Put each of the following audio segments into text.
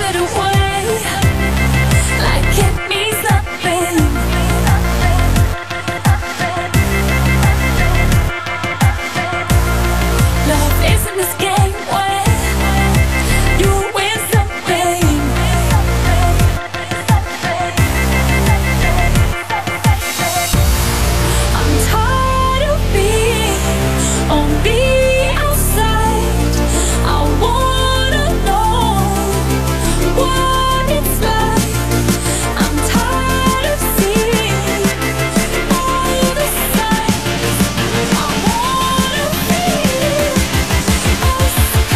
it away like it means nothing. Love isn't this game where you win something. I'm tired of being on the outside. I wanna know what it's like. I'm tired of seeing all the signs. I wanna feel us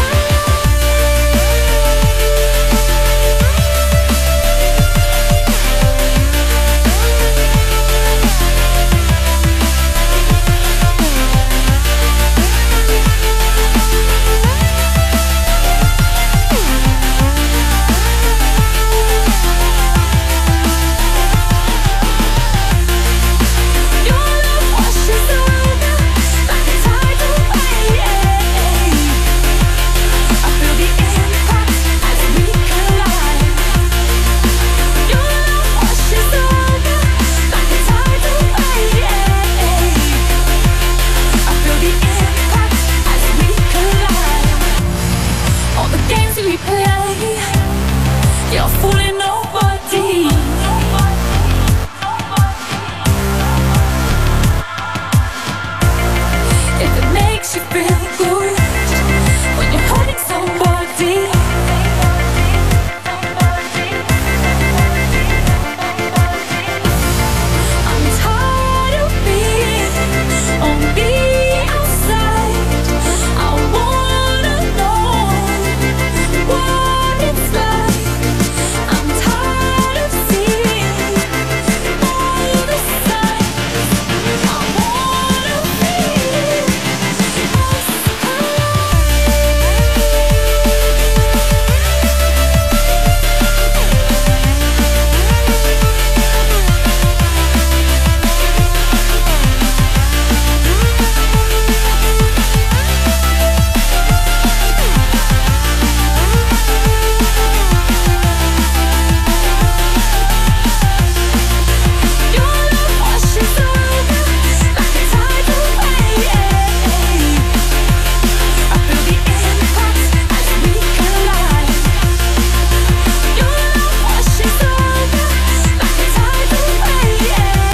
Your love washes over like a tidal wave. I feel the impact as we collide. Your love washes over like a tidal wave. I feel the impact as we collide. All the games we play, you're fooling